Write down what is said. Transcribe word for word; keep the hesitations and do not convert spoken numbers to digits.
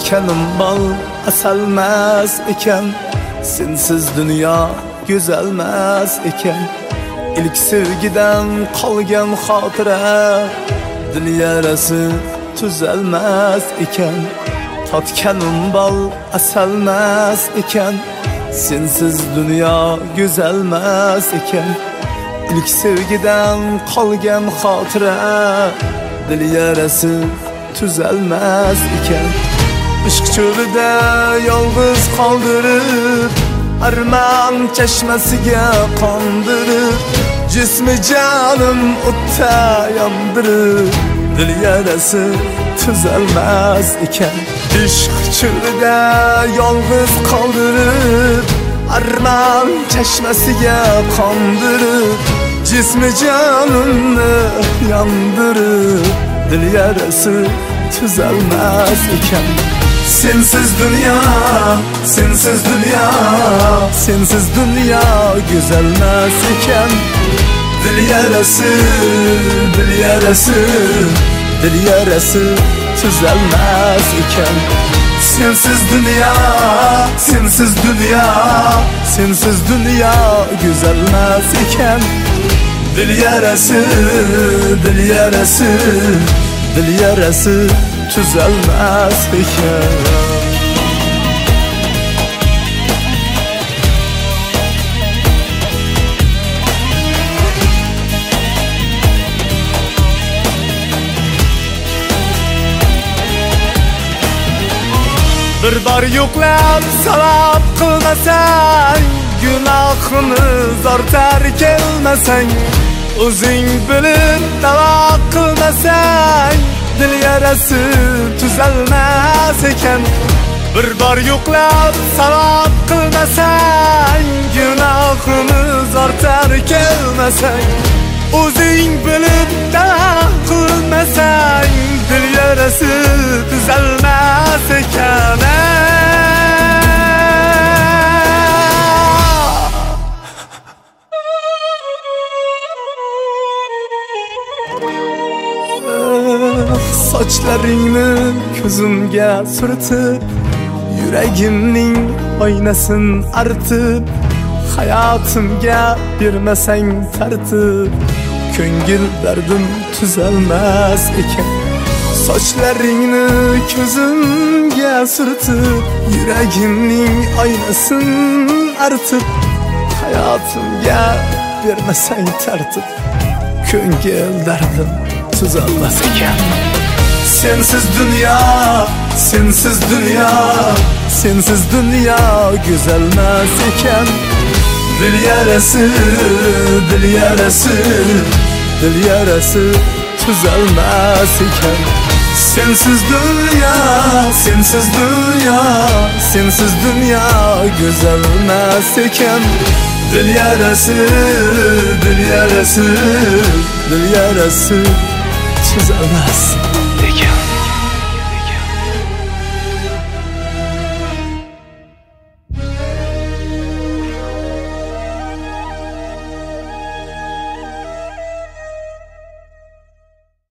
tatganim bal asalmas ekan, sensiz dunyo go'zalmas ekan. İlk sevgiden qolgan xotira, dil yarasi tuzalmas ekan. Tatganim bal asalmas ekan, sensiz dunyo go'zalmas ekan. İlk sevgiden qolgan xotira, dil yarasi tuzalmas ekan. Ishq cho'lida yolg'iz qoldirib, arman chashmasiga qondirib, jismi jonim o'tda yondirib, dil yarasi tuzalmas ekan. Ishq cho'lida yolg'iz qoldirib, arman chashmasiga qondirib, jismi jonimni yondirib, dil yarasi tuzalmas ekan. Sensiz dünya, sensiz dünya, sensiz dünya güzelmez iken. Dil yarası, dil yarası, dil yarası tüzelmez iken. Sensiz dünya, sensiz dünya, sensiz dünya güzelmez iken. Dil yarası, dil yarası, dil yarası tüzelmez iken. Bir bar yo'qlab savab qilmasang, gunohini zortar kelmasang, o'zing bilib davo qilmasang, dil yarasi tuzalmas ekan. Bir bar yo'qlab savab qilmasang, gunohini zortar kelmasang, o'zing bilib davo qilmasang, dil yarasi tuzalmas ekan. Sochlaringni ko'zimga surtib, yuragimning oynasin artib, hayotimga bermasang tartib, ko'ngil dardim tuzalmas ekan. Sochlaringni ko'zimga surtib, yuragimning oynasin artib, hayotimga bermasang tartib, ko'ngil dardim tuzalmas ekan. Sensiz dünya, sensiz dünya, sensiz dünya güzelmez iken. Dil yarası, dil yarası, dil yarası tuzalmaz iken. Sensiz dünya, sensiz dünya, sensiz dünya güzelmez iken. Dil yarası, dil yarası, dil yarası tuzalmaz ekan.